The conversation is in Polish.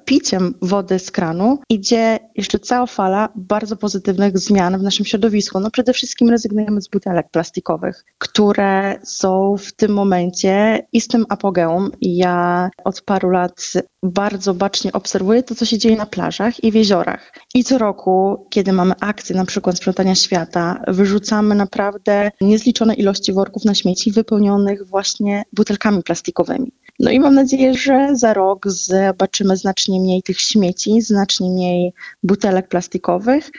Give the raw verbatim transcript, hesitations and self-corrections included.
piciem wody z kranu idzie jeszcze cała fala bardzo pozytywnych zmian w naszym środowisku. No przede wszystkim rezygnujemy z butelek plastikowych, które są w tym momencie istnym apogeum. Ja od paru lat bardzo bacznie obserwuję to, co się dzieje na plażach i w jeziorach. I co roku, kiedy mamy akcje na przykład sprzątania świata, wyrzucamy naprawdę niezliczone ilości worków na śmieci wypełnionych właśnie butelkami plastikowymi. No i mam nadzieję, że za rok zobaczymy znacznie mniej tych śmieci, znacznie mniej butelek plastikowych,